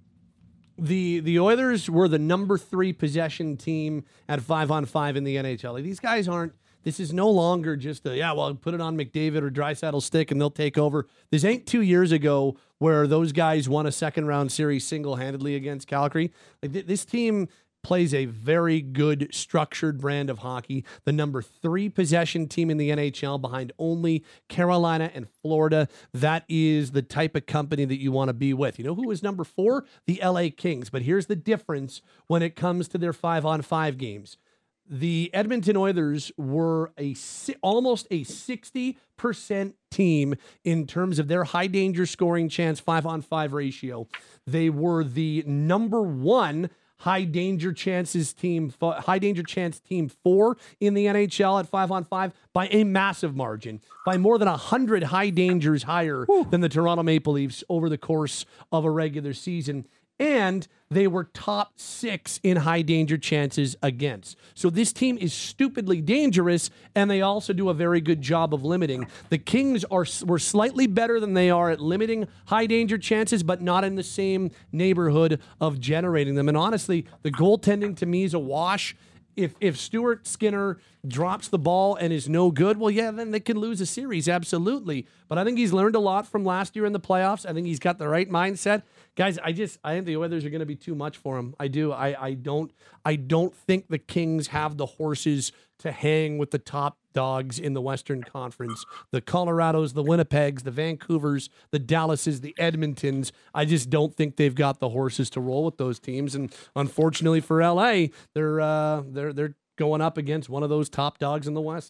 S4: the the Oilers were the number three possession team at five on five in the N H L. Like, these guys aren't. This is no longer just a, yeah, well, put it on McDavid or Draisaitl stick and they'll take over. This ain't two years ago where those guys won a second round series single handedly against Calgary. Like, th- this team plays a very good structured brand of hockey. The number three possession team in the N H L behind only Carolina and Florida. That is the type of company that you want to be with. You know who is number four? The L A Kings. But here's the difference when it comes to their five on five games. The Edmonton Oilers were a almost a sixty percent team in terms of their high danger scoring chance five on five ratio. They were the number one high danger chances team, high danger chance team four in the N H L at five on five by a massive margin, by more than a hundred high dangers higher Whew. than the Toronto Maple Leafs over the course of a regular season. and they were top six in high danger chances against. So this team is stupidly dangerous, and they also do a very good job of limiting. The Kings are were slightly better than they are at limiting high danger chances, but not in the same neighborhood of generating them. And honestly, the goaltending to me is a wash. If if Stuart Skinner drops the ball and is no good, well, yeah, then they can lose a series, absolutely. But I think he's learned a lot from last year in the playoffs. I think he's got the right mindset. Guys, I just I think the Oilers are going to be too much for him. I do. I, I don't I don't think the Kings have the horses to hang with the top dogs in the Western Conference. The Colorados, the Winnipegs, the Vancouvers, the Dallases, the Edmontons. I just don't think they've got the horses to roll with those teams. And unfortunately for L A, they're uh, they're they're going up against one of those top dogs in the West.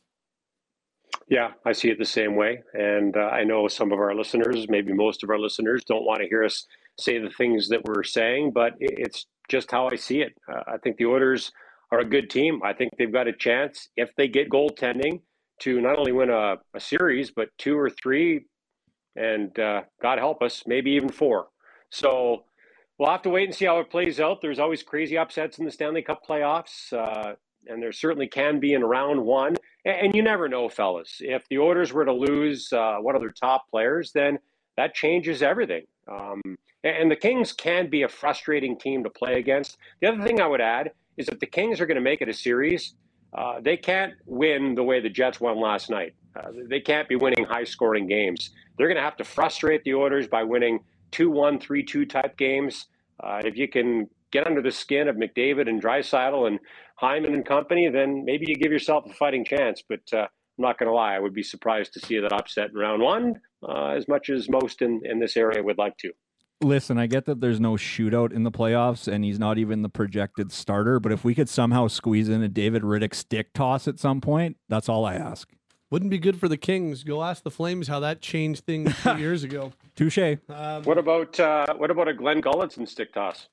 S10: Yeah, I see it the same way. And uh, I know some of our listeners, maybe most of our listeners, don't want to hear us say the things that we're saying, but it's just how I see it. Uh, I think the Oilers are a good team. I think they've got a chance, if they get goaltending, to not only win a, a series, but two or three, and uh, God help us, maybe even four. So we'll have to wait and see how it plays out. There's always crazy upsets in the Stanley Cup playoffs, uh, and there certainly can be in round one. And, and you never know, fellas. If the Oilers were to lose uh, one of their top players, then that changes everything. Um, and, and the Kings can be a frustrating team to play against. The other thing I would add is if the Kings are going to make it a series, uh, they can't win the way the Jets won last night. Uh, they can't be winning high-scoring games. They're going to have to frustrate the Oilers by winning two one, three two type games. Uh, if you can get under the skin of McDavid and Draisaitl and Hyman and company, then maybe you give yourself a fighting chance. But uh, I'm not going to lie, I would be surprised to see that upset in round one, uh, as much as most in, in this area would like to.
S5: Listen, I get that there's no shootout in the playoffs and he's not even the projected starter, but if we could somehow squeeze in a David Riddick stick toss at some point, that's all I ask.
S4: Wouldn't be good for the Kings. Go ask the Flames how that changed things two years ago.
S5: Touche.
S10: Um, what about uh, what about a Glenn Gulletson stick toss?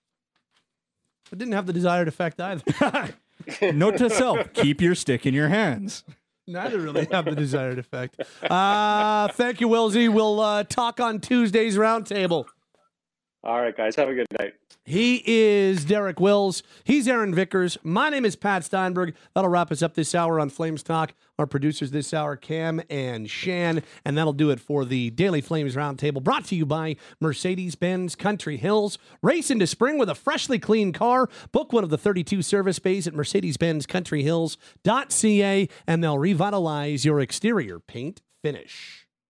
S4: It didn't have the desired effect either.
S5: Note to self, keep your stick in your hands.
S4: Neither really have the desired effect. Uh, thank you, Wilsey. We'll uh, talk on Tuesday's roundtable.
S10: All right, guys. Have a good night.
S4: He is Derek Wills. He's Aaron Vickers. My name is Pat Steinberg. That'll wrap us up this hour on Flames Talk. Our producers this hour, Cam and Shan. And that'll do it for the Daily Flames Roundtable, brought to you by Mercedes-Benz Country Hills. Race into spring with a freshly clean car. Book one of the thirty-two service bays at Mercedes Benz Country Hills dot C A, and they'll revitalize your exterior paint finish.